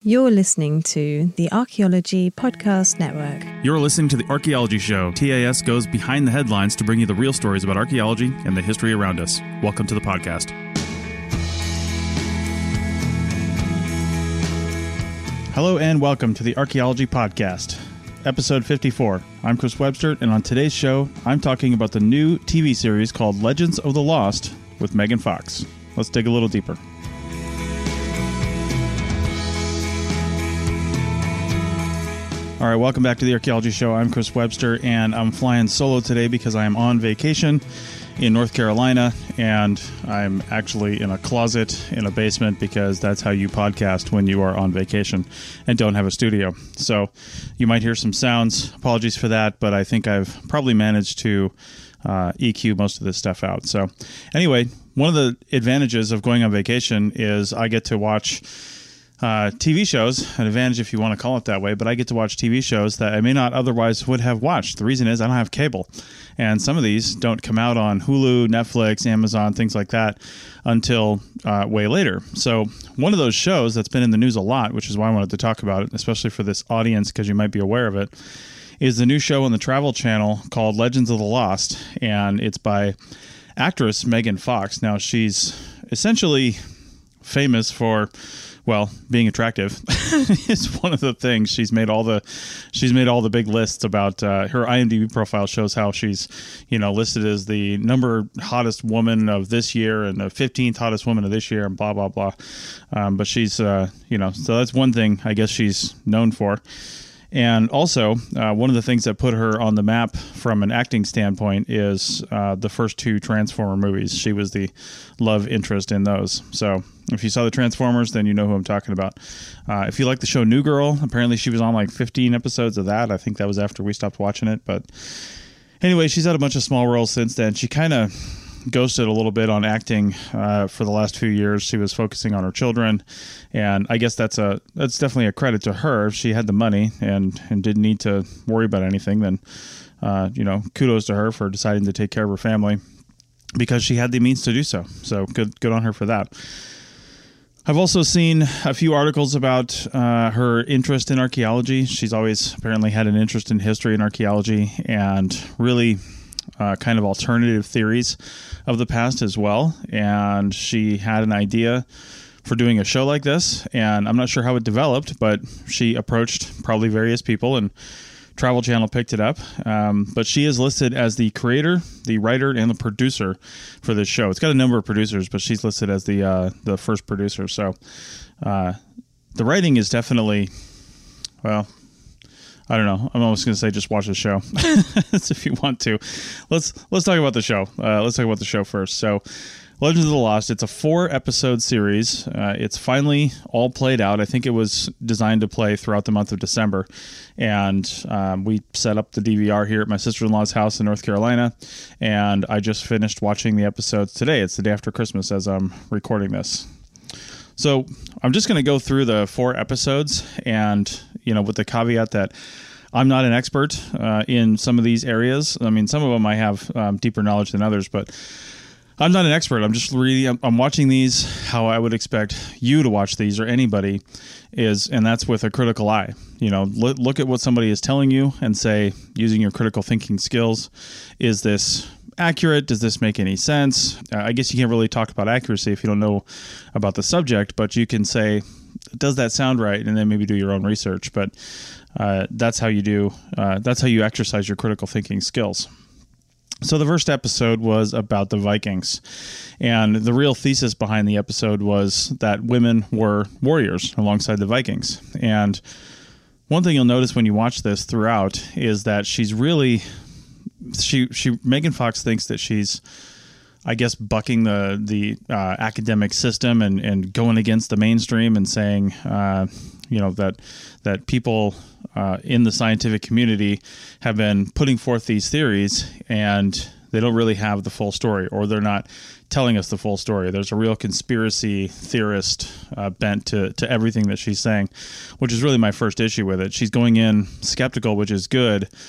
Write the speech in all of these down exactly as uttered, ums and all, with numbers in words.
You're listening to the Archaeology Podcast Network. You're listening to The Archaeology Show. T A S goes behind the headlines to bring you the real stories about archaeology and the history around us. Welcome to the podcast. Hello and welcome to the Archaeology Podcast, episode fifty-four. I'm Chris Webster, and on today's show, I'm talking about the new T V series called Legends of the Lost with Megan Fox. Let's dig a little deeper. All right, welcome back to the Archaeology Show. I'm Chris Webster, and I'm flying solo today because I am on vacation in North Carolina, and I'm actually in a closet in a basement because that's how you podcast when you are on vacation and don't have a studio. So you might hear some sounds. Apologies for that, but I think I've probably managed to uh, E Q most of this stuff out. So anyway, one of the advantages of going on vacation is I get to watch Uh, T V shows, an advantage if you want to call it that way, but I get to watch T V shows that I may not otherwise would have watched. The reason is I don't have cable, and some of these don't come out on Hulu, Netflix, Amazon, things like that until uh, way later. So one of those shows that's been in the news a lot, which is why I wanted to talk about it, especially for this audience because you might be aware of it, is the new show on the Travel Channel called Legends of the Lost, and it's by actress Megan Fox. Now, she's essentially famous for, well, being attractive is one of the things. She's made all the she's made all the big lists about uh, her I M D B profile shows how she's, you know, listed as the number hottest woman of this year and the fifteenth hottest woman of this year and blah, blah, blah. Um, but she's, uh, you know, so that's one thing I guess she's known for. And also, uh, one of the things that put her on the map from an acting standpoint is uh, the first two Transformer movies. She was the love interest in those. So if you saw the Transformers, then you know who I'm talking about. Uh, if you like the show New Girl, apparently she was on like fifteen episodes of that. I think that was after we stopped watching it. But anyway, she's had a bunch of small roles since then. She kind of ghosted a little bit on acting uh, for the last few years. She was focusing on her children, and I guess that's a that's definitely a credit to her. If she had the money and and didn't need to worry about anything, then uh, you know, kudos to her for deciding to take care of her family because she had the means to do so. So good good on her for that. I've also seen a few articles about uh, her interest in archaeology. She's always apparently had an interest in history and archaeology, and really Uh, kind of alternative theories of the past as well. And she had an idea for doing a show like this, and I'm not sure how it developed, but she approached probably various people, and Travel Channel picked it up. Um, but she is listed as the creator, the writer, and the producer for this show. It's got a number of producers, but she's listed as the uh, the first producer. So uh, the writing is definitely, well, I don't know. I'm almost going to say just watch the show if you want to. Let's let's talk about the show. Uh, let's talk about the show first. So, Legends of the Lost, it's a four-episode series. Uh, it's finally all played out. I think it was designed to play throughout the month of December. And um, we set up the D V R here at my sister-in-law's house in North Carolina. And I just finished watching the episodes today. It's the day after Christmas as I'm recording this. So I'm just going to go through the four episodes and, you know, with the caveat that I'm not an expert uh, in some of these areas. I mean, some of them I have um, deeper knowledge than others, but I'm not an expert. I'm just really, I'm, I'm watching these how I would expect you to watch these or anybody is, and that's with a critical eye. You know, look, look at what somebody is telling you and say, using your critical thinking skills, is this accurate? Does this make any sense? Uh, I guess you can't really talk about accuracy if you don't know about the subject, but you can say, does that sound right? And then maybe do your own research. But uh, that's how you do, uh, that's how you exercise your critical thinking skills. So the first episode was about the Vikings, and the real thesis behind the episode was that women were warriors alongside the Vikings. And one thing you'll notice when you watch this throughout is that she's really She she Megan Fox thinks that she's, I guess, bucking the the uh, academic system and, and going against the mainstream and saying, uh, you know, that that people uh, in the scientific community have been putting forth these theories and they don't really have the full story, or they're not telling us the full story. There's a real conspiracy theorist uh, bent to, to everything that she's saying, which is really my first issue with it. She's going in skeptical, which is good.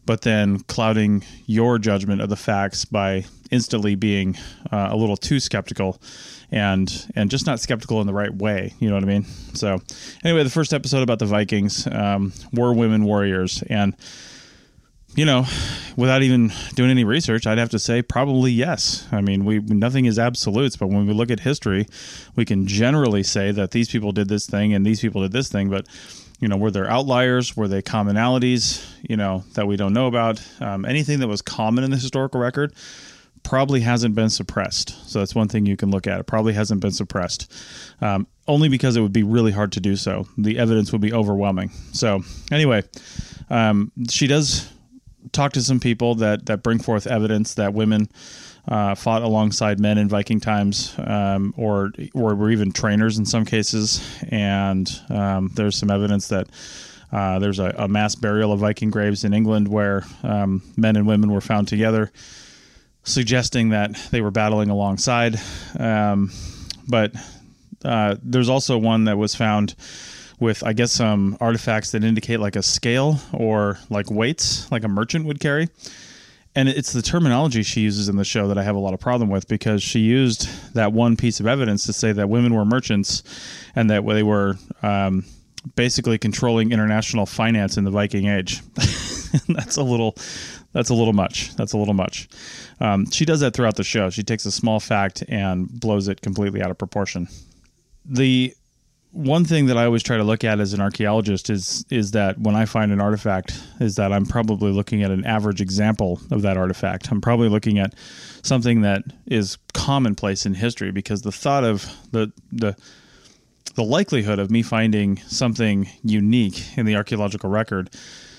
but then clouding your judgment of the facts by instantly being uh, a little too skeptical and and just not skeptical in the right way. You know what I mean? So anyway, the first episode about the Vikings, um, were women warriors? And, you know, without even doing any research, I'd have to say probably yes. I mean, we nothing is absolutes, but when we look at history, we can generally say that these people did this thing and these people did this thing, but you know, were there outliers? Were they commonalities, you know, that we don't know about? Um, anything that was common in the historical record probably hasn't been suppressed. So that's one thing you can look at. It probably hasn't been suppressed, um, only because it would be really hard to do so. The evidence would be overwhelming. So anyway, um, she does talk to some people that, that bring forth evidence that women Uh, fought alongside men in Viking times, um, or or were even trainers in some cases. And um, there's some evidence that uh, there's a, a mass burial of Viking graves in England where um, men and women were found together, suggesting that they were battling alongside. Um, but uh, there's also one that was found with, I guess, some artifacts that indicate like a scale or like weights, like a merchant would carry. And it's the terminology she uses in the show that I have a lot of problem with, because she used that one piece of evidence to say that women were merchants and that they were um, basically controlling international finance in the Viking Age. that's a little, that's a little much. That's a little much. Um, she does that throughout the show. She takes a small fact and blows it completely out of proportion. The one thing that I always try to look at as an archaeologist is is that when I find an artifact, is that I'm probably looking at an average example of that artifact. I'm probably looking at something that is commonplace in history, because the thought of the the the likelihood of me finding something unique in the archaeological record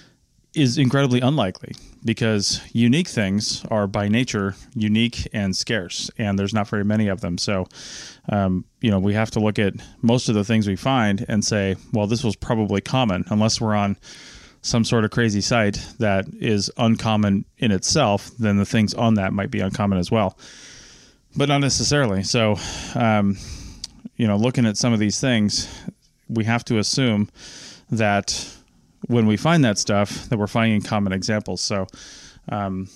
is incredibly unlikely, because unique things are by nature unique and scarce, and there's not very many of them. So, um, you know, we have to look at most of the things we find and say, well, this was probably common, unless we're on some sort of crazy site that is uncommon in itself, then the things on that might be uncommon as well, but not necessarily. So, um, you know, looking at some of these things, we have to assume that when we find that stuff, that we're finding common examples. So, um,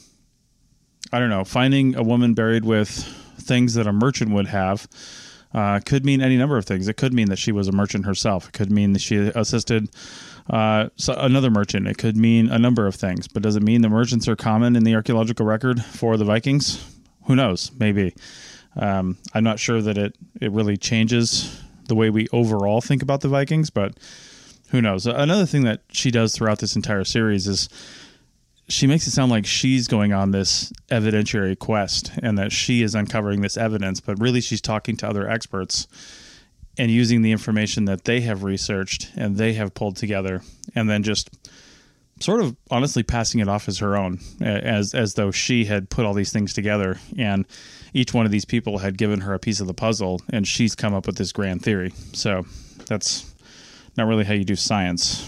I don't know, finding a woman buried with things that a merchant would have uh, could mean any number of things. It could mean that she was a merchant herself. It could mean that she assisted uh, so another merchant. It could mean a number of things. But does it mean the merchants are common in the archaeological record for the Vikings? Who knows? Maybe. Um, I'm not sure that it, it really changes the way we overall think about the Vikings, but who knows? Another thing that she does throughout this entire series is she makes it sound like she's going on this evidentiary quest and that she is uncovering this evidence, but really she's talking to other experts and using the information that they have researched and they have pulled together, and then just sort of honestly passing it off as her own, as as though she had put all these things together and each one of these people had given her a piece of the puzzle and she's come up with this grand theory. So that's not really how you do science.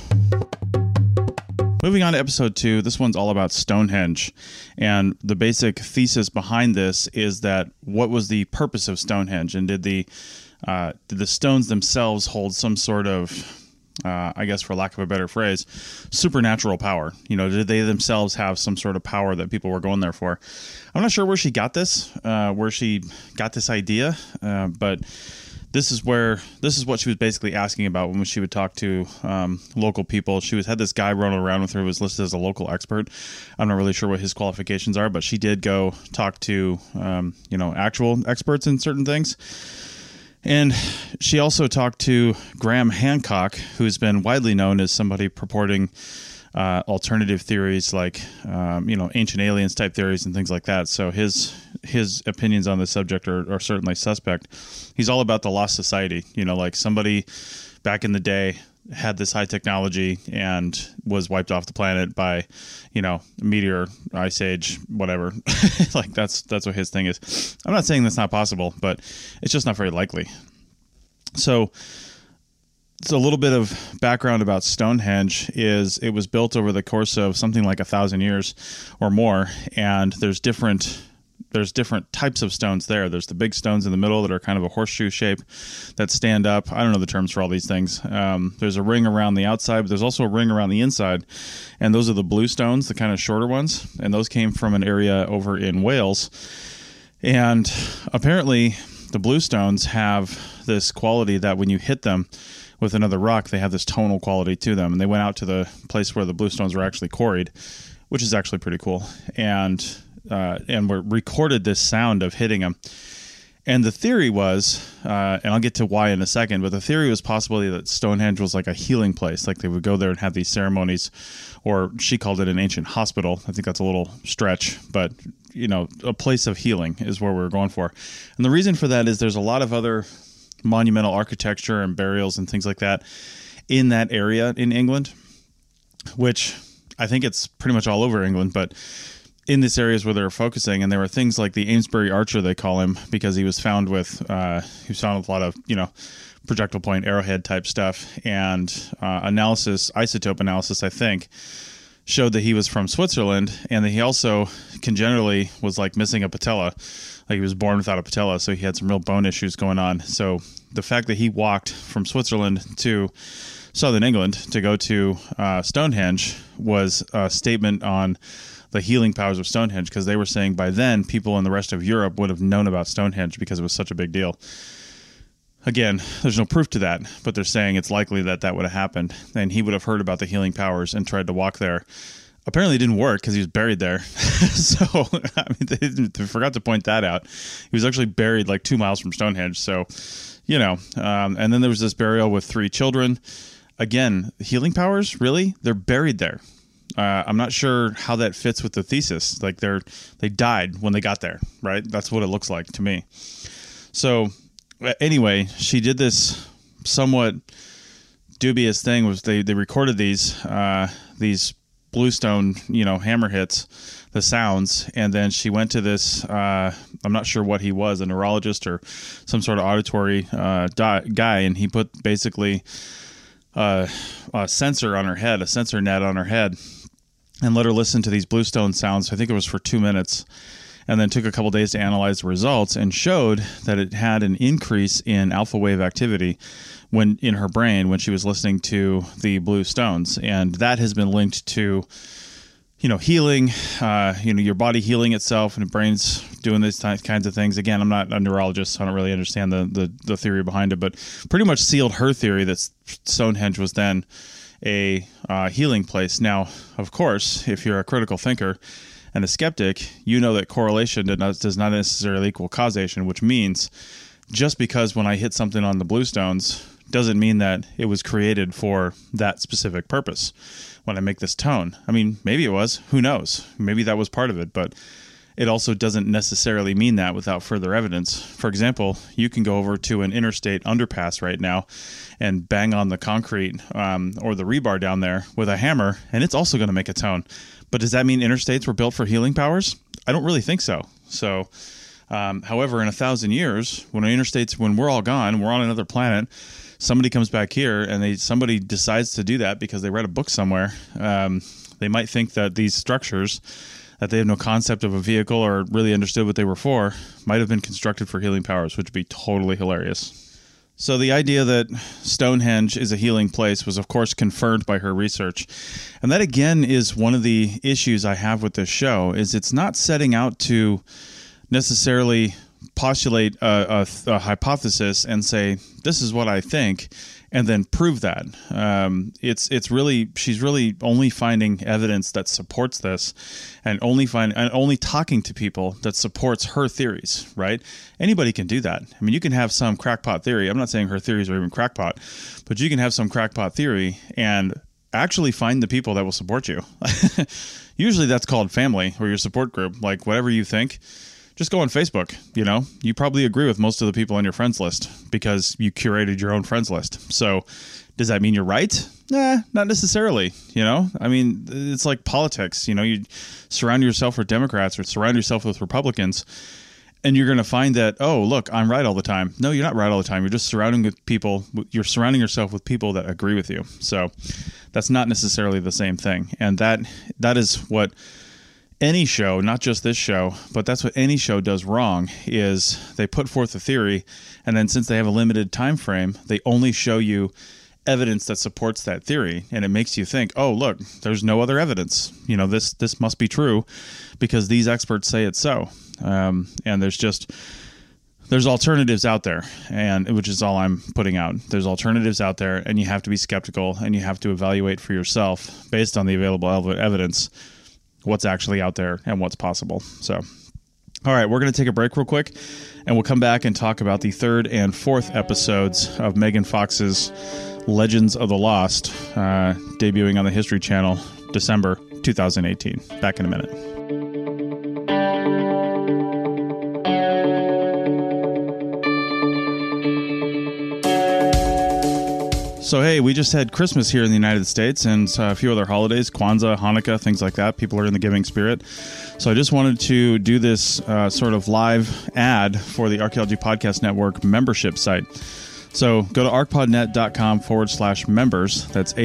Moving on to episode two, this one's all about Stonehenge. And the basic thesis behind this is that what was the purpose of Stonehenge? And did the uh, did the stones themselves hold some sort of, uh, I guess for lack of a better phrase, supernatural power? You know, did they themselves have some sort of power that people were going there for? I'm not sure where she got this, uh, where she got this idea, uh, but This is where this is what she was basically asking about when she would talk to um, local people. She was had this guy running around with her who was listed as a local expert. I'm not really sure what his qualifications are, but she did go talk to um, you know actual experts in certain things. And she also talked to Graham Hancock, who's been widely known as somebody purporting uh, alternative theories like um, you know ancient aliens type theories and things like that. So his his opinions on the subject are, are certainly suspect. He's all about the lost society, you know, like somebody back in the day had this high technology and was wiped off the planet by, you know, meteor, ice age, whatever. Like that's that's what his thing is. I'm not saying that's not possible, but it's just not very likely. So it's a little bit of background about Stonehenge is it was built over the course of something like a thousand years or more, and there's different there's different types of stones there. There's the big stones in the middle that are kind of a horseshoe shape that stand up. I don't know the terms for all these things. Um, there's a ring around the outside, but there's also a ring around the inside. And those are the blue stones, the kind of shorter ones. And those came from an area over in Wales. And apparently the blue stones have this quality that when you hit them with another rock, they have this tonal quality to them. And they went out to the place where the blue stones were actually quarried, which is actually pretty cool. And Uh, and we recorded this sound of hitting them. And the theory was, uh, and I'll get to why in a second, but the theory was possibly that Stonehenge was like a healing place. Like they would go there and have these ceremonies, or she called it an ancient hospital. I think that's a little stretch, but you know, a place of healing is where we were going for. And the reason for that is there's a lot of other monumental architecture and burials and things like that in that area in England, which I think it's pretty much all over England, but in this areas where they were focusing, and there were things like the Amesbury Archer, they call him, because he was found with, uh, he was found with a lot of, you know, projectile point arrowhead type stuff, and uh, analysis, isotope analysis, I think, showed that he was from Switzerland, and that he also congenitally was like missing a patella, like he was born without a patella, so he had some real bone issues going on. So the fact that he walked from Switzerland to southern England to go to uh, Stonehenge was a statement on the healing powers of Stonehenge, because they were saying by then people in the rest of Europe would have known about Stonehenge because it was such a big deal. Again, there's no proof to that, but they're saying it's likely that that would have happened, and he would have heard about the healing powers and tried to walk there. Apparently it didn't work because he was buried there. So I mean, they, they forgot to point that out. He was actually buried like two miles from Stonehenge. So, you know, um, and then there was this burial with three children. Again, healing powers, really? They're buried there. Uh, I'm not sure how that fits with the thesis. Like they're they died when they got there, right? That's what it looks like to me. So anyway, she did this somewhat dubious thing. Was they they recorded these uh, these bluestone, you know, hammer hits, the sounds, and then she went to this. Uh, I'm not sure what he was, a neurologist or some sort of auditory uh, di- guy, and he put basically uh, a sensor on her head, a sensor net on her head, and let her listen to these bluestone sounds. I think it was for two minutes, and then took a couple days to analyze the results, and showed that it had an increase in alpha wave activity when in her brain when she was listening to the blue stones, and that has been linked to, you know, healing, uh, you know, your body healing itself, and the brain's doing these kinds of things. Again, I'm not a neurologist, so I don't really understand the the, the theory behind it, but pretty much sealed her theory that Stonehenge was then a uh, healing place. Now, of course, if you're a critical thinker and a skeptic, you know that correlation does not, does not necessarily equal causation, which means just because when I hit something on the bluestones doesn't mean that it was created for that specific purpose when I make this tone. I mean, maybe it was. Who knows? Maybe that was part of it, but it also doesn't necessarily mean that without further evidence. For example, you can go over to an interstate underpass right now and bang on the concrete um, or the rebar down there with a hammer, and it's also going to make a tone. But does that mean interstates were built for healing powers? I don't really think so. So, um, however, in a thousand years, when interstates, when we're all gone, we're on another planet, somebody comes back here and they somebody decides to do that because they read a book somewhere. Um, they might think that these structures that they have no concept of a vehicle or really understood what they were for might have been constructed for healing powers, which would be totally hilarious. So the idea that Stonehenge is a healing place was, of course, confirmed by her research. And that, again, is one of the issues I have with this show, is it's not setting out to necessarily postulate a, a, a hypothesis and say, this is what I think, and then prove that. Um, it's it's really she's really only finding evidence that supports this, and only find and only talking to people that supports her theories. Right? Anybody can do that. I mean, you can have some crackpot theory. I'm not saying her theories are even crackpot, but you can have some crackpot theory and actually find the people that will support you. Usually, that's called family or your support group. Like whatever you think. Just go on Facebook, you know, you probably agree with most of the people on your friends list because you curated your own friends list. So does that mean you're right? Nah, not necessarily. You know, I mean, it's like politics, you know, you surround yourself with Democrats or surround yourself with Republicans and you're going to find that, oh, look, I'm right all the time. No, you're not right all the time. You're just surrounding with people. You're surrounding yourself with people that agree with you. So that's not necessarily the same thing. And that that is what any show, not just this show, but that's what any show does wrong, is they put forth a theory, and then since they have a limited time frame, they only show you evidence that supports that theory, and it makes you think, oh, look, there's no other evidence. You know, this this must be true because these experts say it's so. Um, and there's just there's alternatives out there, and which is all I'm putting out. There's alternatives out there, and you have to be skeptical, and you have to evaluate for yourself based on the available evidence what's actually out there and what's possible. So, all right, we're going to take a break real quick, and we'll come back and talk about the third and fourth episodes of Megan Fox's Legends of the Lost, uh, debuting on the History Channel December two thousand eighteen. Back in a minute. So, hey, we just had Christmas here in the United States and uh, a few other holidays, Kwanzaa, Hanukkah, things like that. People are in the giving spirit. So I just wanted to do this uh, sort of live ad for the Archaeology Podcast Network membership site. So go to archpodnet.com forward slash members. That's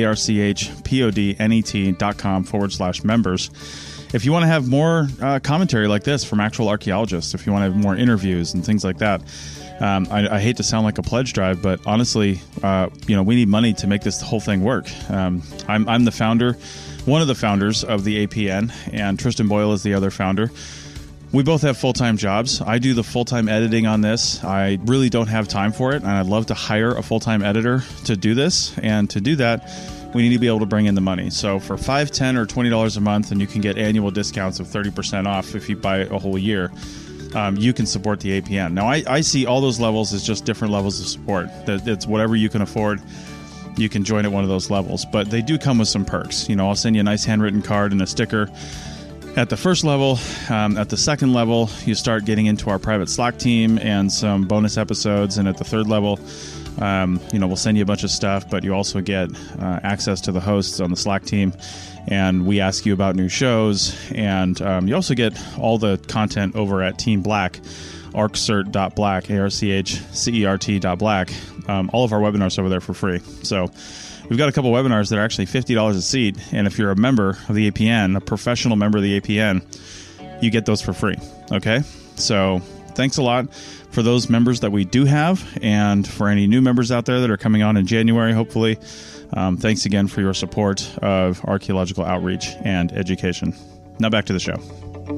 A-R-C-H-P-O-D-N-E-T dot com forward slash members. If you want to have more uh, commentary like this from actual archaeologists, if you want to have more interviews and things like that, um, I, I hate to sound like a pledge drive, but honestly, uh, you know, we need money to make this whole thing work. Um, I'm, I'm the founder, one of the founders of the A P N, and Tristan Boyle is the other founder. We both have full-time jobs. I do the full-time editing on this. I really don't have time for it, and I'd love to hire a full-time editor to do this. And to do that, we need to be able to bring in the money. So for five dollars, ten dollars, or twenty dollars a month, and you can get annual discounts of thirty percent off if you buy a whole year, um, you can support the A P N. Now, I, I see all those levels as just different levels of support. It's whatever you can afford. You can join at one of those levels. But they do come with some perks. You know, I'll send you a nice handwritten card and a sticker at the first level. Um, at the second level, you start getting into our private Slack team and some bonus episodes. And at the third level, um, you know, we'll send you a bunch of stuff, but you also get uh, access to the hosts on the Slack team. And we ask you about new shows. And um, you also get all the content over at Team Black, archcert dot black, A R C H C E R T dot black. Um, all of our webinars over there for free. So we've got a couple webinars that are actually fifty dollars a seat, and if you're a member of the A P N, a professional member of the A P N, you get those for free, okay? So thanks a lot for those members that we do have, and for any new members out there that are coming on in January, hopefully. Um, thanks again for your support of archaeological outreach and education. Now back to the show.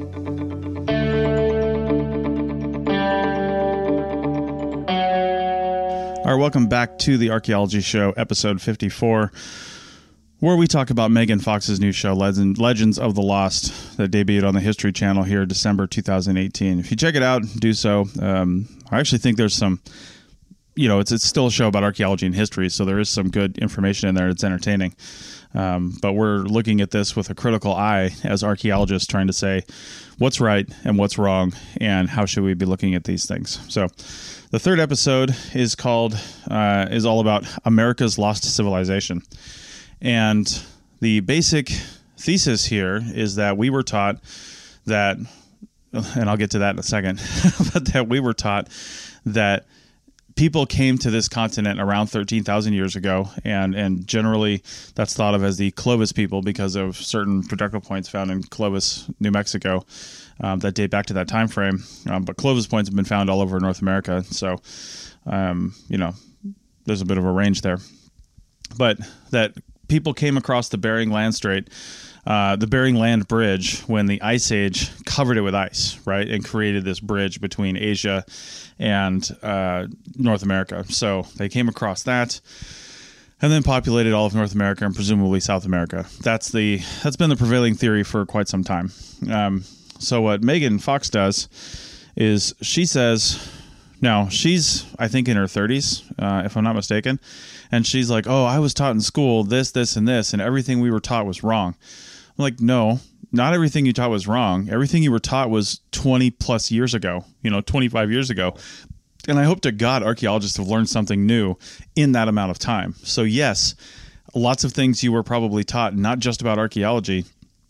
All right, welcome back to the Archaeology Show, episode fifty-four, where we talk about Megan Fox's new show, Legend, Legends of the Lost, that debuted on the History Channel here December two thousand eighteen. If you check it out, do so. Um, I actually think there's some, you know, it's it's still a show about archaeology and history, so there is some good information in there. It's entertaining. Um, but we're looking at this with a critical eye as archaeologists, trying to say what's right and what's wrong, and how should we be looking at these things. So the third episode is called, uh, is all about America's Lost Civilization. And the basic thesis here is that we were taught that, and I'll get to that in a second, but that we were taught that people came to this continent around thirteen thousand years ago, and, and generally that's thought of as the Clovis people because of certain projectile points found in Clovis, New Mexico, um, that date back to that time frame. Um, but Clovis points have been found all over North America, so um, you know, there's a bit of a range there. But that people came across the Bering Land Strait, uh, the Bering Land Bridge, when the Ice Age covered it with ice, right, and created this bridge between Asia and uh, North America. So they came across that, and then populated all of North America and presumably South America. That's the that's been the prevailing theory for quite some time. Um, so what Megan Fox does is she says, now she's I think in her thirties, uh, if I'm not mistaken, and she's like, oh, I was taught in school this, this, and this, and everything we were taught was wrong. I'm like, no, not everything you taught was wrong. Everything you were taught was twenty plus years ago, you know, twenty-five years ago. And I hope to God archaeologists have learned something new in that amount of time. So yes, lots of things you were probably taught, not just about archaeology,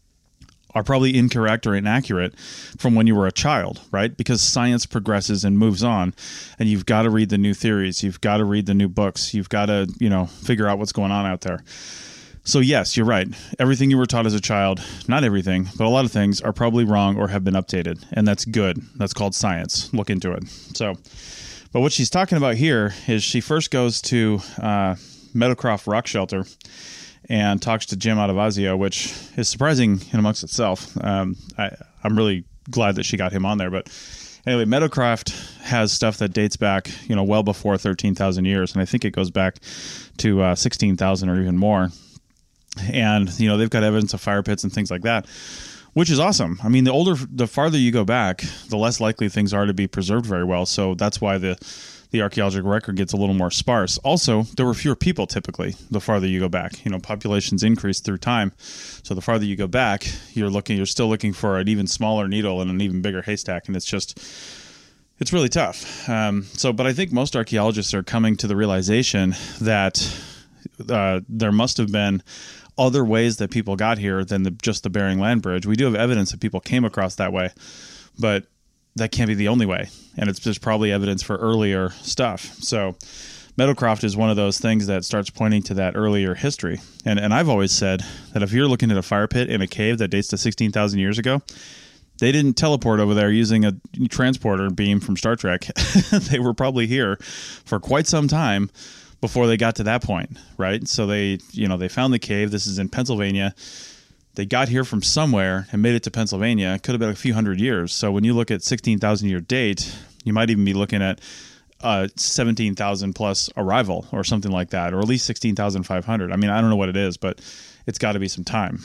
are probably incorrect or inaccurate from when you were a child, right? Because science progresses and moves on, and you've got to read the new theories. You've got to read the new books. You've got to, you know, figure out what's going on out there. So yes, you're right. Everything you were taught as a child, not everything, but a lot of things are probably wrong or have been updated. And that's good. That's called science. Look into it. So, but what she's talking about here is she first goes to uh, Meadowcroft Rock Shelter and talks to Jim Adovazio, which is surprising in amongst itself. Um, I, I'm really glad that she got him on there. But anyway, Meadowcroft has stuff that dates back, you know, well before thirteen thousand years. And I think it goes back to uh, sixteen thousand or even more. And, you know, they've got evidence of fire pits and things like that, which is awesome. I mean, the older, the farther you go back, the less likely things are to be preserved very well. So that's why the, the archaeological record gets a little more sparse. Also, there were fewer people typically the farther you go back. You know, populations increase through time. So the farther you go back, you're looking, you're still looking for an even smaller needle and an even bigger haystack. And it's just, it's really tough. Um, so, but I think most archaeologists are coming to the realization that uh, there must have been other ways that people got here than the, just the Bering Land Bridge. We do have evidence that people came across that way, but that can't be the only way. And it's just probably evidence for earlier stuff. So Meadowcroft is one of those things that starts pointing to that earlier history. And and I've always said that if you're looking at a fire pit in a cave that dates to sixteen thousand years ago, they didn't teleport over there using a transporter beam from Star Trek. They were probably here for quite some time before they got to that point, right? So they, you know, they found the cave. This is in Pennsylvania. They got here from somewhere and made it to Pennsylvania. It could have been a few hundred years. So when you look at sixteen thousand year date, you might even be looking at uh, seventeen thousand plus arrival or something like that, or at least sixteen thousand five hundred. I mean, I don't know what it is, but it's got to be some time.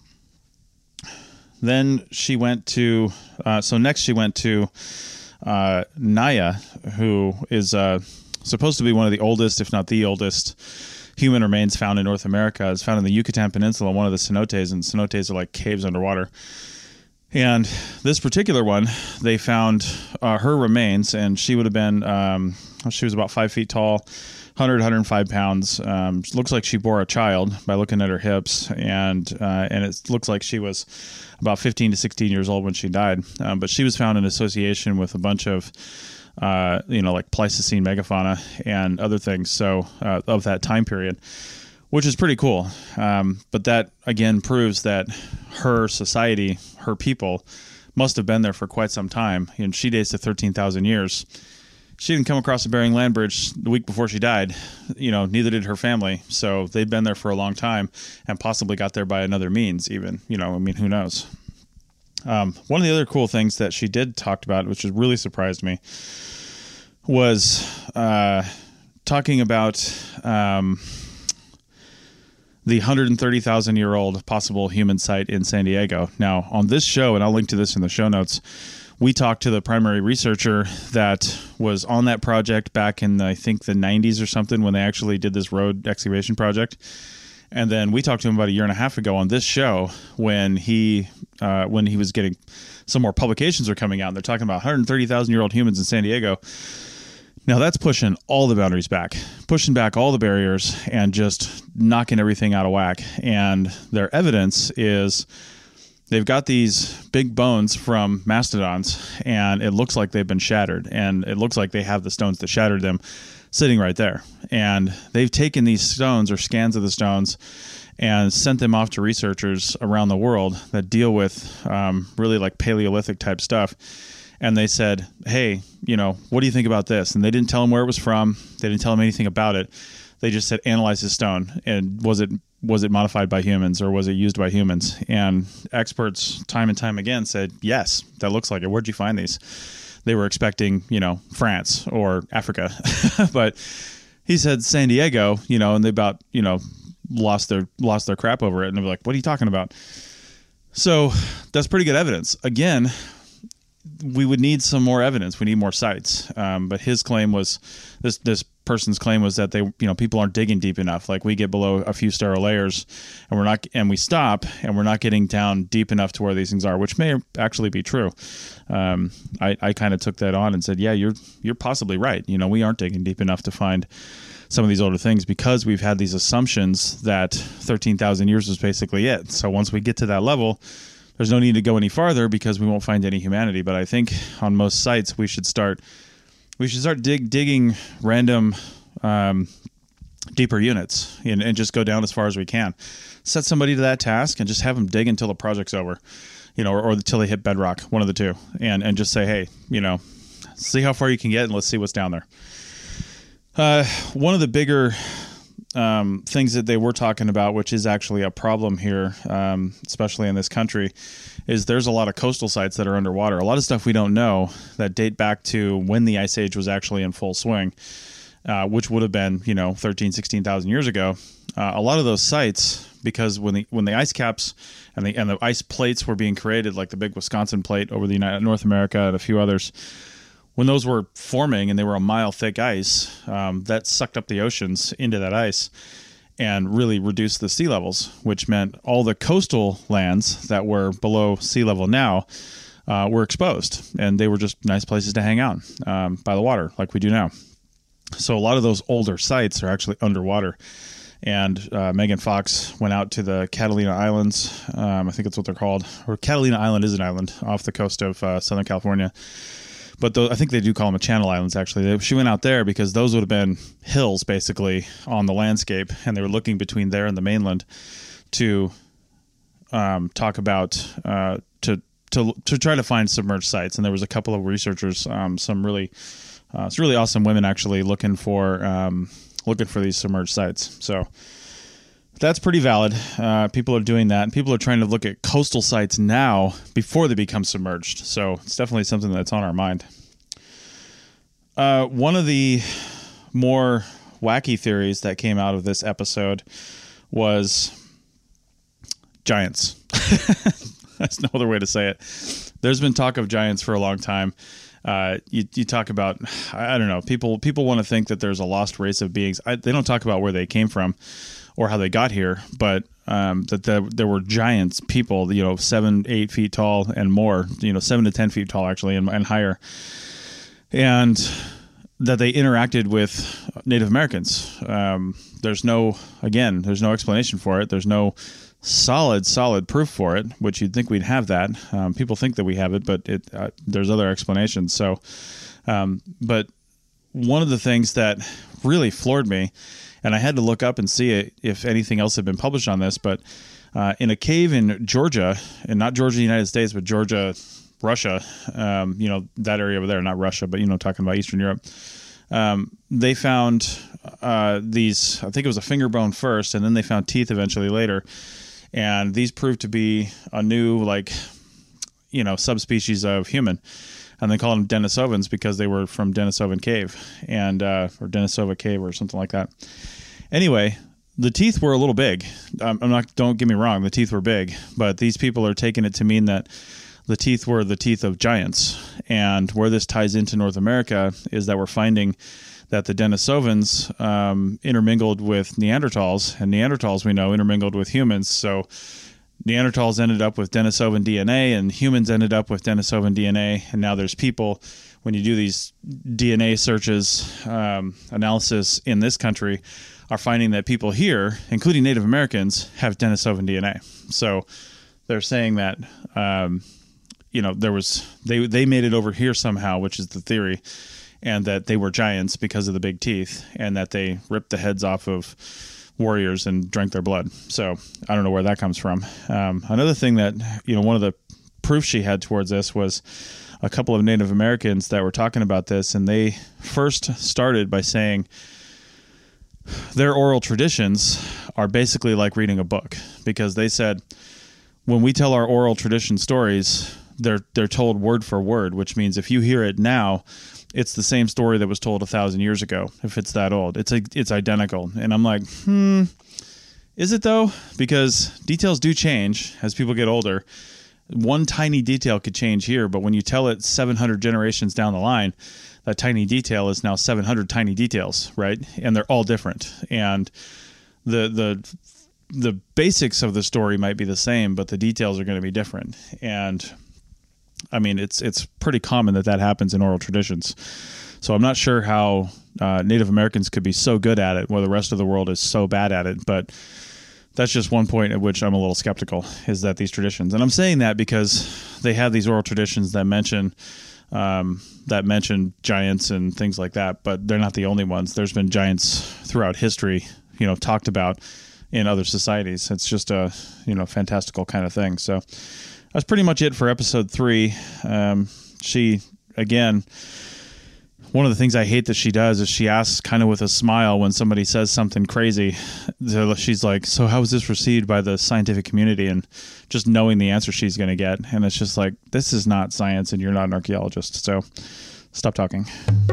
Then she went to, uh, so next she went to uh, Naya, who is uh, supposed to be one of the oldest, if not the oldest, human remains found in North America. It's found in the Yucatan Peninsula, one of the cenotes, and cenotes are like caves underwater. And this particular one, they found uh, her remains, and she would have been, um, she was about five feet tall, one hundred, one hundred five pounds. Um, looks like she bore a child by looking at her hips, and uh, and it looks like she was about fifteen to sixteen years old when she died. Um, but she was found in association with a bunch of Uh, you know, like Pleistocene megafauna and other things. So uh, of that time period, which is pretty cool. Um, but that again proves that her society, her people, must have been there for quite some time. And she dates to thirteen thousand years. She didn't come across the Bering Land Bridge the week before she died. You know, neither did her family. So they'd been there for a long time and possibly got there by another means. Even, you know, I mean, who knows? Um, one of the other cool things that she did talk about, which really surprised me, was uh, talking about um, the one hundred thirty thousand year old possible human site in San Diego. Now, on this show, and I'll link to this in the show notes, we talked to the primary researcher that was on that project back in, I think, the nineties or something when they actually did this road excavation project. And then we talked to him about a year and a half ago on this show when he uh, when he was getting some more publications are coming out. And they're talking about one hundred thirty thousand year old humans in San Diego. Now that's pushing all the boundaries back, pushing back all the barriers and just knocking everything out of whack. And their evidence is they've got these big bones from mastodons, and it looks like they've been shattered. And it looks like they have the stones that shattered them sitting right there. And they've taken these stones or scans of the stones and sent them off to researchers around the world that deal with um, really like Paleolithic type stuff. And they said, hey, you know, what do you think about this? And they didn't tell them where it was from. They didn't tell them anything about it. They just said, analyze this stone. And was it was it modified by humans or was it used by humans? And experts time and time again said, yes, that looks like it. Where'd you find these? They were expecting, you know, France or Africa. But he said San Diego, you know, and they about, you know, lost their lost their crap over it. And they were like, what are you talking about? So that's pretty good evidence. Again, we would need some more evidence. We need more sites. Um, but his claim was, this this person's claim was that they, you know, people aren't digging deep enough. Like we get below a few sterile layers, and we're not, and we stop, and we're not getting down deep enough to where these things are, which may actually be true. Um, I, I kind of took that on and said, yeah, you're you're possibly right. You know, we aren't digging deep enough to find some of these older things because we've had these assumptions that thirteen thousand years is basically it. So once we get to that level, there's no need to go any farther because we won't find any humanity. But I think on most sites we should start we should start dig, digging random um, deeper units and, and just go down as far as we can. Set somebody to that task and just have them dig until the project's over, you know, or, or until they hit bedrock, one of the two, and, and just say, hey, you know, see how far you can get and let's see what's down there. Uh, one of the bigger um, things that they were talking about, which is actually a problem here, um, especially in this country, is there's a lot of coastal sites that are underwater. A lot of stuff we don't know that date back to when the Ice Age was actually in full swing, uh, which would have been, you know, thirteen, sixteen thousand years ago. Uh, a lot of those sites, because when the when the ice caps and the and the ice plates were being created, like the big Wisconsin plate over the United, North America and a few others, when those were forming and they were a mile thick ice, um, that sucked up the oceans into that ice and really reduced the sea levels, which meant all the coastal lands that were below sea level now uh, were exposed, and they were just nice places to hang out um, by the water like we do now. So a lot of those older sites are actually underwater. And uh, Megan Fox went out to the Catalina Islands. Um, I think that's what they're called. Or Catalina Island is an island off the coast of uh, Southern California. But those, I think they do call them Channel Islands, actually. She went out there because those would have been hills, basically, on the landscape. And they were looking between there and the mainland to um, talk about, uh, to, to to try to find submerged sites. And there was a couple of researchers, um, some really, uh, it's really awesome women, actually, looking for... Um, looking for these submerged sites. So that's pretty valid. Uh, people are doing that, and people are trying to look at coastal sites now before they become submerged. So it's definitely something that's on our mind. Uh, one of the more wacky theories that came out of this episode was giants. That's no other way to say it. There's been talk of giants for a long time. Uh, you, you talk about, I don't know, people people want to think that there's a lost race of beings. I, they don't talk about where they came from or how they got here, but um, that the, there were giants, people, you know, seven, eight feet tall and more, you know, seven to ten feet tall actually, and, and higher, and that they interacted with Native Americans. Um, there's no, again, there's no explanation for it. There's no solid, solid proof for it, which you'd think we'd have that. Um, people think that we have it, but it uh, there's other explanations. So, um, but one of the things that really floored me, and I had to look up and see it, if anything else had been published on this, but uh, in a cave in Georgia, and not Georgia, United States, but Georgia, Russia, um, you know, that area over there, not Russia, but, you know, talking about Eastern Europe, um, they found uh, these, I think it was a finger bone first, and then they found teeth eventually later. And these proved to be a new, like, you know, subspecies of human. And they called them Denisovans because they were from Denisovan Cave, and uh, or Denisova Cave or something like that. Anyway, the teeth were a little big. Um, I'm not, don't get me wrong, the teeth were big. But these people are taking it to mean that the teeth were the teeth of giants. And where this ties into North America is that we're finding that the Denisovans um, intermingled with Neanderthals, and Neanderthals, we know, intermingled with humans. So Neanderthals ended up with Denisovan D N A, and humans ended up with Denisovan D N A. And now there's people, when you do these D N A searches, um, analysis in this country, are finding that people here, including Native Americans, have Denisovan D N A. So they're saying that, um, you know, there was they they made it over here somehow, which is the theory, and that they were giants because of the big teeth, and that they ripped the heads off of warriors and drank their blood. So I don't know where that comes from. Um, another thing that, you know, one of the proofs she had towards this was a couple of Native Americans that were talking about this, and they first started by saying their oral traditions are basically like reading a book, because they said when we tell our oral tradition stories, they're they're told word for word, which means if you hear it now, it's the same story that was told a thousand years ago. If it's that old, it's a, it's identical. And I'm like, hmm, is it though? Because details do change as people get older. One tiny detail could change here, but when you tell it seven hundred generations down the line, that tiny detail is now seven hundred tiny details, right? And they're all different. And the the the basics of the story might be the same, but the details are going to be different. And I mean, it's it's pretty common that that happens in oral traditions. So I'm not sure how uh, Native Americans could be so good at it, while the rest of the world is so bad at it. But that's just one point at which I'm a little skeptical, is that these traditions. And I'm saying that because they have these oral traditions that mention um, that mention giants and things like that, but they're not the only ones. There's been giants throughout history, you know, talked about in other societies. It's just a, you know, fantastical kind of thing. So that's pretty much it for episode three. Um, she, again, one of the things I hate that she does is she asks kind of with a smile when somebody says something crazy. She's like, so how was this received by the scientific community? And just knowing the answer she's going to get. And it's just like, this is not science and you're not an archaeologist. So stop talking.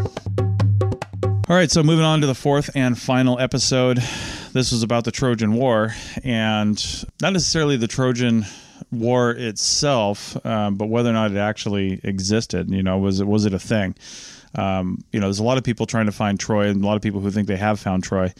All right, so moving on to the fourth and final episode. This was about the Trojan War, and not necessarily the Trojan War itself, um, but whether or not it actually existed. You know, was it was it a thing? Um, you know, there's a lot of people trying to find Troy, and a lot of people who think they have found Troy.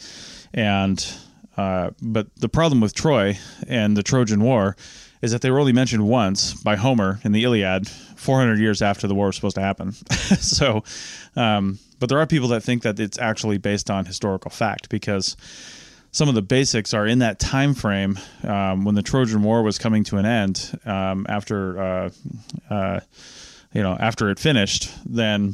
And uh, but the problem with Troy and the Trojan War is that they were only mentioned once by Homer in the Iliad, four hundred years after the war was supposed to happen. so, um, but there are people that think that it's actually based on historical fact, because some of the basics are in that time frame um, when the Trojan War was coming to an end. Um, after uh, uh, you know, after it finished, then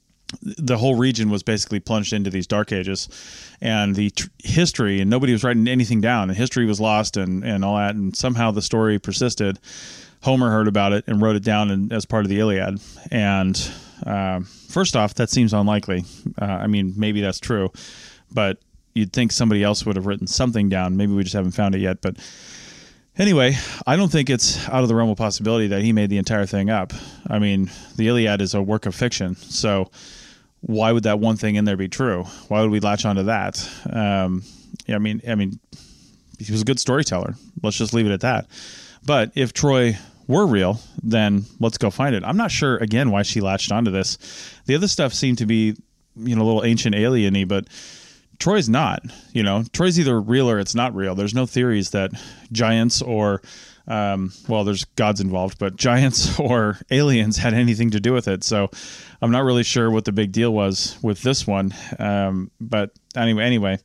the whole region was basically plunged into these dark ages, and the tr- history, and nobody was writing anything down, and history was lost and, and all that. And somehow the story persisted. Homer heard about it and wrote it down in, as part of the Iliad. And uh, first off, that seems unlikely. Uh, I mean, maybe that's true, but you'd think somebody else would have written something down. Maybe we just haven't found it yet. But anyway, I don't think it's out of the realm of possibility that he made the entire thing up. I mean, the Iliad is a work of fiction, so why would that one thing in there be true? Why would we latch onto that? Um, yeah, I mean, I mean, he was a good storyteller. Let's just leave it at that. But if Troy were real, then let's go find it. I'm not sure, again, why she latched onto this. The other stuff seemed to be, you know, a little ancient alien-y, but Troy's not. You know, Troy's either real or it's not real. There's no theories that giants or Um, well, there's gods involved, but giants or aliens had anything to do with it. So I'm not really sure what the big deal was with this one. Um, but anyway, anyway,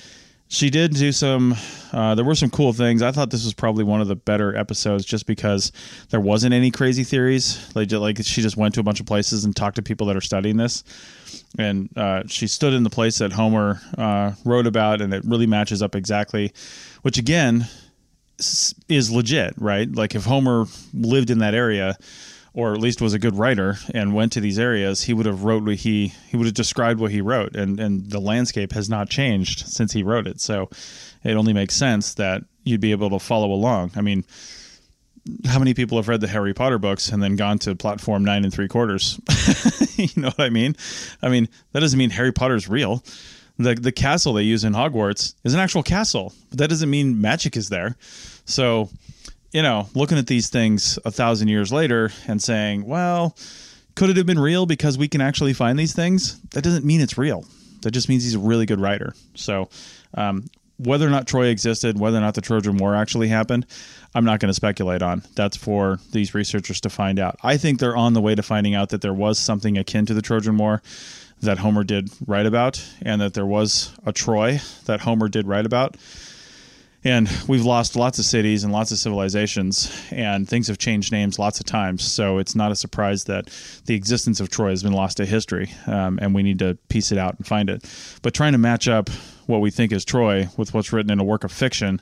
she did do some, uh, there were some cool things. I thought this was probably one of the better episodes just because there wasn't any crazy theories. Like, like she just went to a bunch of places and talked to people that are studying this. And uh, she stood in the place that Homer uh, wrote about, and it really matches up exactly, which again is legit, right? Like if Homer lived in that area, or at least was a good writer and went to these areas, he would have wrote what he he would have described what he wrote, and and the landscape has not changed since he wrote it. So it only makes sense that you'd be able to follow along. I mean, how many people have read the Harry Potter books and then gone to platform nine and three quarters? You know what I mean? I mean, that doesn't mean Harry Potter's real. The the castle they use in Hogwarts is an actual castle, but that doesn't mean magic is there. So, you know, looking at these things a thousand years later and saying, well, could it have been real because we can actually find these things? That doesn't mean it's real. That just means he's a really good writer. So um, whether or not Troy existed, whether or not the Trojan War actually happened, I'm not going to speculate on. That's for these researchers to find out. I think they're on the way to finding out that there was something akin to the Trojan War that Homer did write about, and that there was a Troy that Homer did write about. And we've lost lots of cities and lots of civilizations, and things have changed names lots of times. So it's not a surprise that the existence of Troy has been lost to history, um, and we need to piece it out and find it. But trying to match up what we think is Troy with what's written in a work of fiction,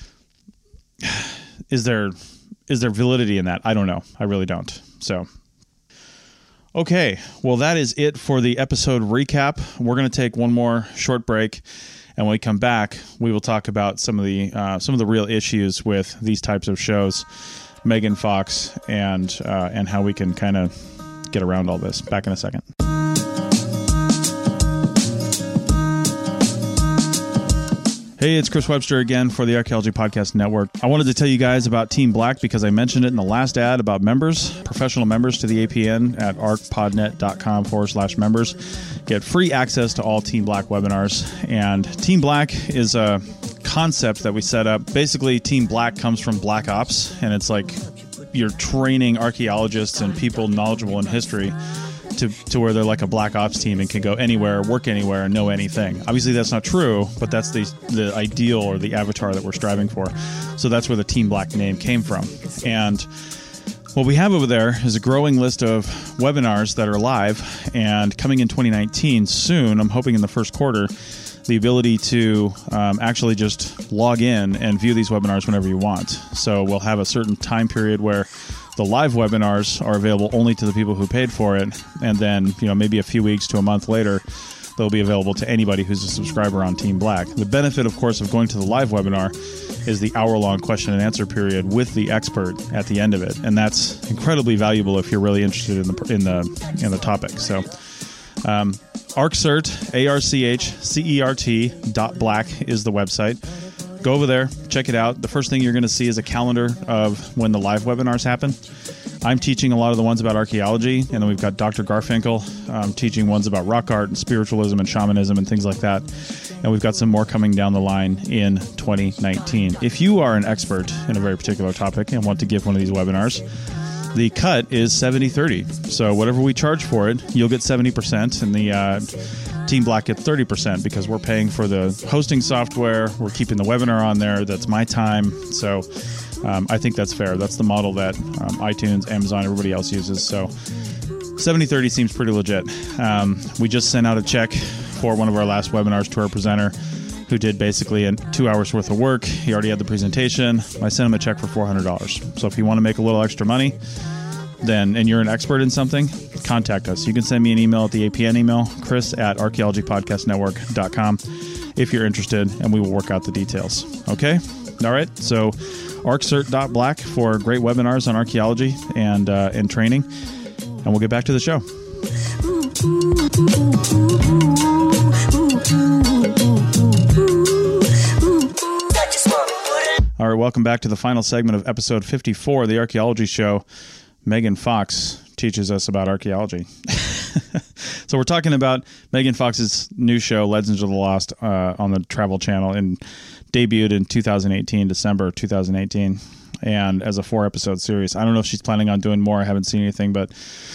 is there is there validity in that? I don't know. I really don't. So, okay. Well, that is it for the episode recap. We're going to take one more short break. And when we come back, we will talk about some of the uh, some of the real issues with these types of shows, Megan Fox, and uh, and how we can kind of get around all this. Back in a second. Hey, it's Chris Webster again for the Archaeology Podcast Network. I wanted to tell you guys about Team Black because I mentioned it in the last ad about members, professional members to the A P N at arcpodnet.com forward slash members. Get free access to all Team Black webinars. And Team Black is a concept that we set up. Basically, Team Black comes from Black Ops, and it's like you're training archaeologists and people knowledgeable in history to, to where they're like a Black Ops team and can go anywhere, work anywhere, and know anything. Obviously, that's not true, but that's the the ideal or the avatar that we're striving for. So that's where the Team Black name came from. And What we have over there is a growing list of webinars that are live, and coming in twenty nineteen soon, I'm hoping in the first quarter, the ability to um, actually just log in and view these webinars whenever you want. So we'll have a certain time period where the live webinars are available only to the people who paid for it, and then, you know, maybe a few weeks to a month later, they'll be available to anybody who's a subscriber on Team Black. The benefit, of course, of going to the live webinar is the hour-long question and answer period with the expert at the end of it, and that's incredibly valuable if you're really interested in the in the in the topic. So, um, ArchCert, A R C H C E R T dot black is the website. Go over there, check it out. The first thing you're going to see is a calendar of when the live webinars happen. I'm teaching a lot of the ones about archaeology, and then we've got Doctor Garfinkel um, teaching ones about rock art and spiritualism and shamanism and things like that. And we've got some more coming down the line in twenty nineteen. If you are an expert in a very particular topic and want to give one of these webinars, the cut is seventy thirty. So whatever we charge for it, you'll get seventy percent, and the uh, Team Black gets thirty percent because we're paying for the hosting software. We're keeping the webinar on there. That's my time. So um, I think that's fair. That's the model that um, iTunes, Amazon, everybody else uses. So seventy thirty seems pretty legit. Um, we just sent out a check for one of our last webinars to our presenter, who did basically a two hours worth of work. He already had the presentation. I sent him a check for four hundred dollars. So if you want to make a little extra money, then, and you're an expert in something, contact us. You can send me an email at the A P N email, Chris at archaeology podcast network dot com, if you're interested, and we will work out the details. Okay? All right. So archcert dot black for great webinars on archaeology and, uh, and training. And we'll get back to the show. All right, welcome back to the final segment of episode fifty-four of the Archaeology Show. Megan Fox teaches us about archaeology. So we're talking about Megan Fox's new show, Legends of the Lost, uh, on the Travel Channel, and debuted in two thousand eighteen, December two thousand eighteen, and as a four-episode series. I don't know if she's planning on doing more. I haven't seen anything, but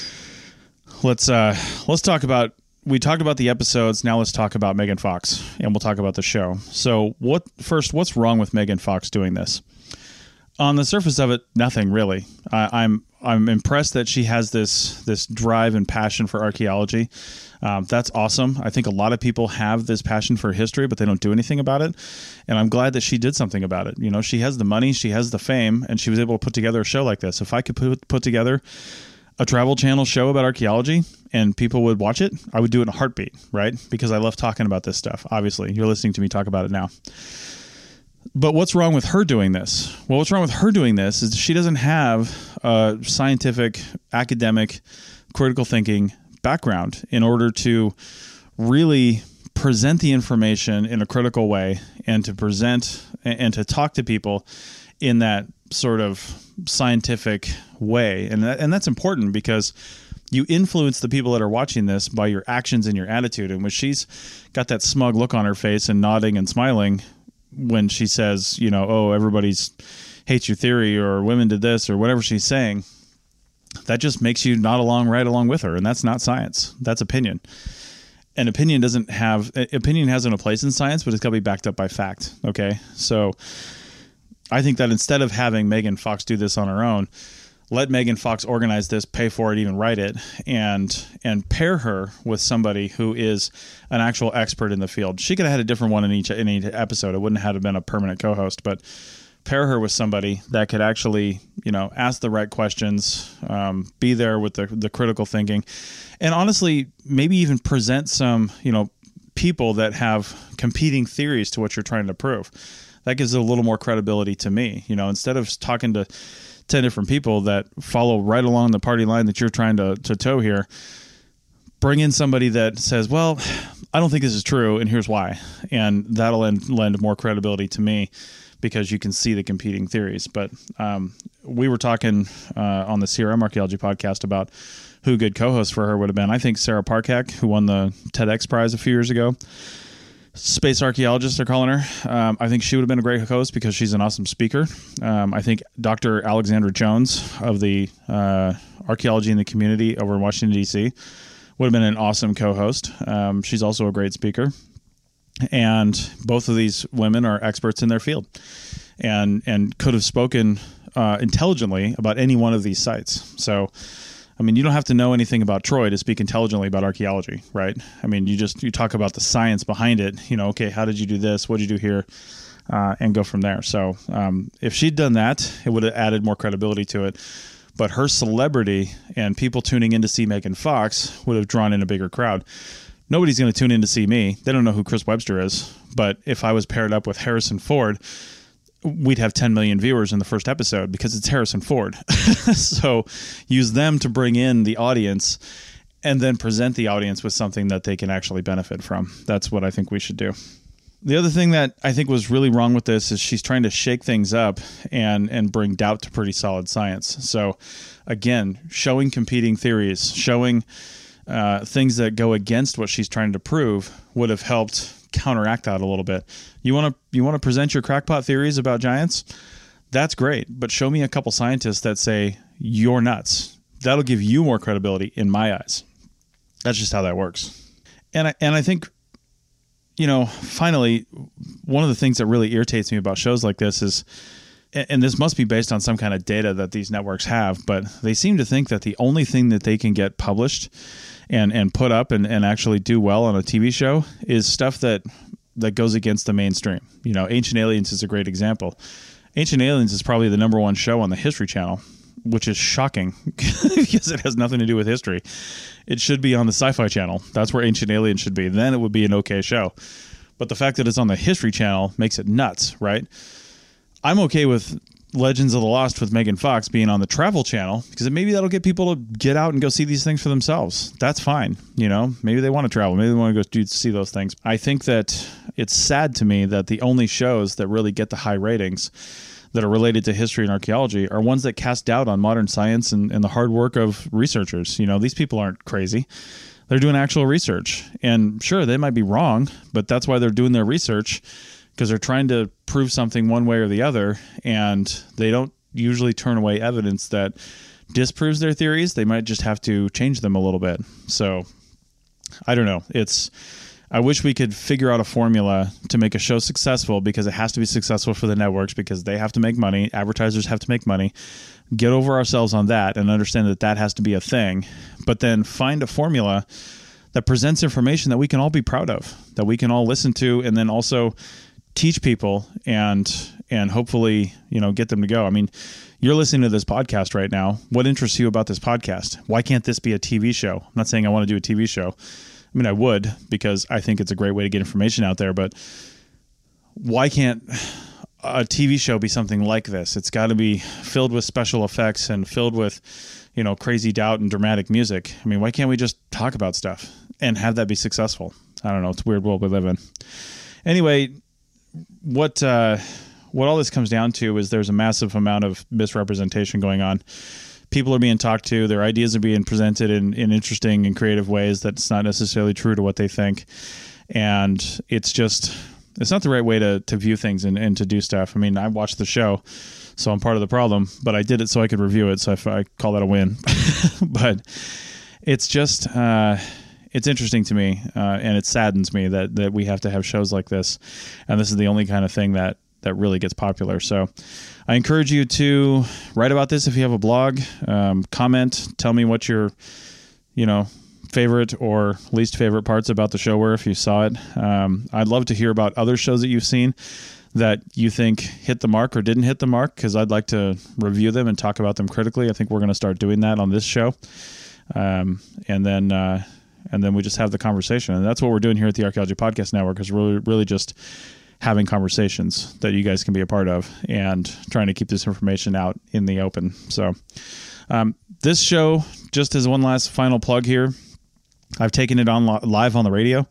let's uh, let's talk about. We talked about the episodes. Now let's talk about Megan Fox, and we'll talk about the show. So, what first? What's wrong with Megan Fox doing this? On the surface of it, nothing really. I, I'm I'm impressed that she has this this drive and passion for archaeology. Um, that's awesome. I think a lot of people have this passion for history, but they don't do anything about it. And I'm glad that she did something about it. You know, she has the money, she has the fame, and she was able to put together a show like this. If I could put put together a Travel Channel show about archaeology and people would watch it, I would do it in a heartbeat, right? Because I love talking about this stuff. Obviously, you're listening to me talk about it now. But what's wrong with her doing this? Well, what's wrong with her doing this is she doesn't have a scientific, academic, critical thinking background in order to really present the information in a critical way and to present and to talk to people in that sort of scientific way. And that, and that's important because you influence the people that are watching this by your actions and your attitude. And when she's got that smug look on her face and nodding and smiling when she says, you know, oh, everybody's hates your theory or women did this or whatever she's saying, that just makes you nod along right along with her. And that's not science. That's opinion. And opinion doesn't have, opinion has no place in science, but it's got to be backed up by fact. Okay. So I think that instead of having Megan Fox do this on her own, let Megan Fox organize this, pay for it, even write it, and and pair her with somebody who is an actual expert in the field. She could have had a different one in each in each episode. It wouldn't have been a permanent co-host, but pair her with somebody that could actually, you know, ask the right questions, um, be there with the the critical thinking, and honestly, maybe even present some, you know, people that have competing theories to what you're trying to prove. That gives it a little more credibility to me. You know, instead of talking to ten different people that follow right along the party line that you're trying to, to toe here, bring in somebody that says, well, I don't think this is true, and here's why. And that'll lend, lend more credibility to me because you can see the competing theories. But um, we were talking uh, on the C R M Archaeology podcast about who good co-host for her would have been. I think Sarah Parkak, who won the TEDx Prize a few years ago, space archaeologist, they're calling her. Um, I think she would have been a great host because she's an awesome speaker. Um, I think Doctor Alexandra Jones of the uh, Archaeology in the Community over in Washington, D C would have been an awesome co-host. Um, she's also a great speaker. And both of these women are experts in their field and and could have spoken uh, intelligently about any one of these sites. So, I mean, you don't have to know anything about Troy to speak intelligently about archaeology, right? I mean, you just, you talk about the science behind it, you know, okay, how did you do this? What did you do here? Uh, and go from there. So um, if she'd done that, it would have added more credibility to it. But her celebrity and people tuning in to see Megan Fox would have drawn in a bigger crowd. Nobody's going to tune in to see me. They don't know who Chris Webster is. But if I was paired up with Harrison Ford, we'd have ten million viewers in the first episode because it's Harrison Ford. So use them to bring in the audience and then present the audience with something that they can actually benefit from. That's what I think we should do. The other thing that I think was really wrong with this is she's trying to shake things up and, and bring doubt to pretty solid science. So again, showing competing theories, showing uh, things that go against what she's trying to prove would have helped counteract that a little bit. You want to you want to present your crackpot theories about giants? That's great, but show me a couple scientists that say you're nuts. That'll give you more credibility in my eyes. That's just how that works. And I, and I think, you know, finally, one of the things that really irritates me about shows like this is, and this must be based on some kind of data that these networks have, but they seem to think that the only thing that they can get published and, and put up and, and actually do well on a T V show is stuff that, that goes against the mainstream. You know, Ancient Aliens is a great example. Ancient Aliens is probably the number one show on the History Channel, which is shocking because it has nothing to do with history. It should be on the Sci-Fi Channel. That's where Ancient Aliens should be. Then it would be an okay show. But the fact that it's on the History Channel makes it nuts, right? I'm okay with Legends of the Lost with Megan Fox being on the Travel Channel because maybe that'll get people to get out and go see these things for themselves. That's fine. You know, maybe they want to travel. Maybe they want to go do, see those things. I think that it's sad to me that the only shows that really get the high ratings that are related to history and archaeology are ones that cast doubt on modern science and, and the hard work of researchers. You know, these people aren't crazy. They're doing actual research. And sure, they might be wrong, but that's why they're doing their research, because they're trying to prove something one way or the other, and they don't usually turn away evidence that disproves their theories. They might just have to change them a little bit. So I don't know. It's... I wish we could figure out a formula to make a show successful, because it has to be successful for the networks because they have to make money. Advertisers have to make money. Get over ourselves on that and understand that that has to be a thing. But then find a formula that presents information that we can all be proud of, that we can all listen to, and then also teach people and and hopefully, you know, get them to go. I mean, you're listening to this podcast right now. What interests you about this podcast? Why can't this be a T V show? I'm not saying I want to do a T V show. I mean, I would, because I think it's a great way to get information out there, but why can't a T V show be something like this? It's got to be filled with special effects and filled with, you know, crazy doubt and dramatic music. I mean, why can't we just talk about stuff and have that be successful? I don't know. It's a weird world we live in. Anyway, what, uh, what all this comes down to is there's a massive amount of misrepresentation going on. People are being talked to, their ideas are being presented in, in interesting and creative ways that's not necessarily true to what they think. And it's just, it's not the right way to, to view things and, and to do stuff. I mean, I watched the show, so I'm part of the problem, but I did it so I could review it. So I, I call that a win. But it's just, uh, it's interesting to me, uh, and it saddens me that, that we have to have shows like this. And this is the only kind of thing that, that really gets popular. So I encourage you to write about this if you have a blog, um, comment, tell me what your, you know, favorite or least favorite parts about the show were if you saw it. Um, I'd love to hear about other shows that you've seen that you think hit the mark or didn't hit the mark, because I'd like to review them and talk about them critically. I think we're going to start doing that on this show. Um, and then, uh, and then we just have the conversation. And that's what we're doing here at the Archaeology Podcast Network, is really, really just having conversations that you guys can be a part of and trying to keep this information out in the open. So um, this show, just as one last final plug here, I've taken it on live on the radio.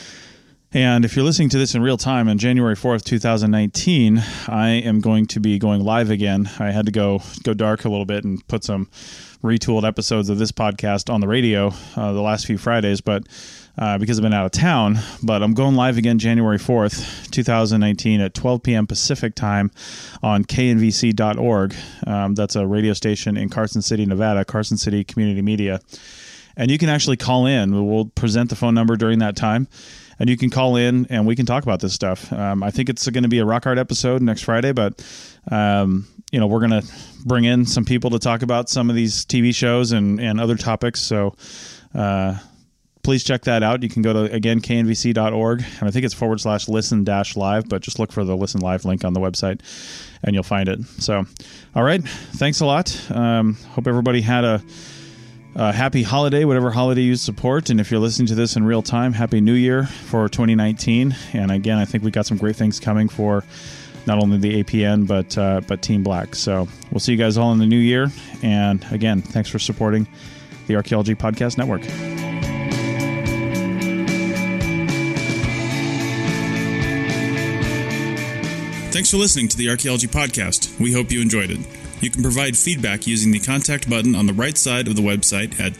And if you're listening to this in real time, on January fourth, twenty nineteen, I am going to be going live again. I had to go go dark a little bit and put some retooled episodes of this podcast on the radio uh, the last few Fridays, but uh, because I've been out of town. But I'm going live again January fourth, twenty nineteen at twelve p.m. Pacific time on K N V C dot org. Um, that's a radio station in Carson City, Nevada, Carson City Community Media. And you can actually call in. We'll present the phone number during that time. And you can call in and we can talk about this stuff. Um, I think it's going to be a rock hard episode next Friday, but um, you know, we're going to bring in some people to talk about some of these T V shows and, and other topics. So uh, please check that out. You can go to, again, K N V C dot org, and I think it's forward slash listen dash live, but just look for the listen live link on the website and you'll find it. So, all right. Thanks a lot. Um, hope everybody had a, a happy holiday, whatever holiday you support. And if you're listening to this in real time, happy New Year for twenty nineteen. And again, I think we got some great things coming for not only the A P N, but uh, but Team Black. So we'll see you guys all in the new year. And again, thanks for supporting the Archaeology Podcast Network. Thanks for listening to the Archaeology Podcast. We hope you enjoyed it. You can provide feedback using the contact button on the right side of the website at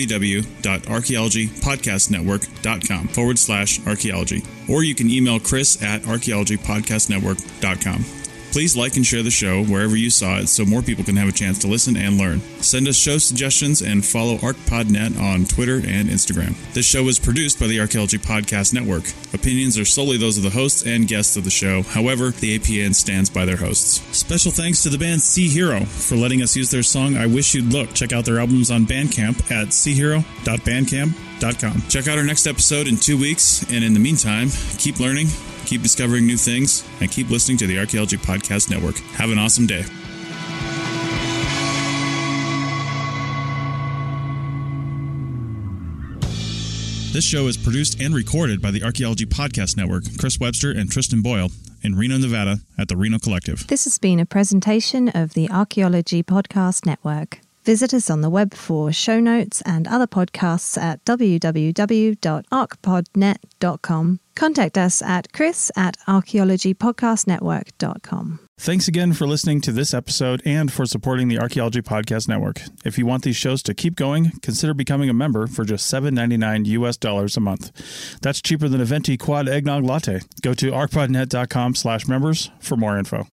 www.archaeologypodcastnetwork.com forward slash archaeology. Or you can email Chris at archaeologypodcastnetwork.com. Please like and share the show wherever you saw it so more people can have a chance to listen and learn. Send us show suggestions and follow ArcPodNet on Twitter and Instagram. This show is produced by the Archaeology Podcast Network. Opinions are solely those of the hosts and guests of the show. However, the A P N stands by their hosts. Special thanks to the band Sea Hero for letting us use their song I Wish You'd Look. Check out their albums on Bandcamp at sea hero dot bandcamp dot com. Check out our next episode in two weeks, and in the meantime, keep learning, keep discovering new things, and keep listening to the Archaeology Podcast Network. Have an awesome day. This show is produced and recorded by the Archaeology Podcast Network, Chris Webster and Tristan Boyle, in Reno, Nevada, at the Reno Collective. This has been a presentation of the Archaeology Podcast Network. Visit us on the web for show notes and other podcasts at w w w dot arc pod net dot com. Contact us at chris at archaeology podcast network dot com. Thanks again for listening to this episode and for supporting the Archaeology Podcast Network. If you want these shows to keep going, consider becoming a member for just seven ninety-nine U S dollars a month. That's cheaper than a venti quad eggnog latte. Go to arc pod net dot com slash members for more info.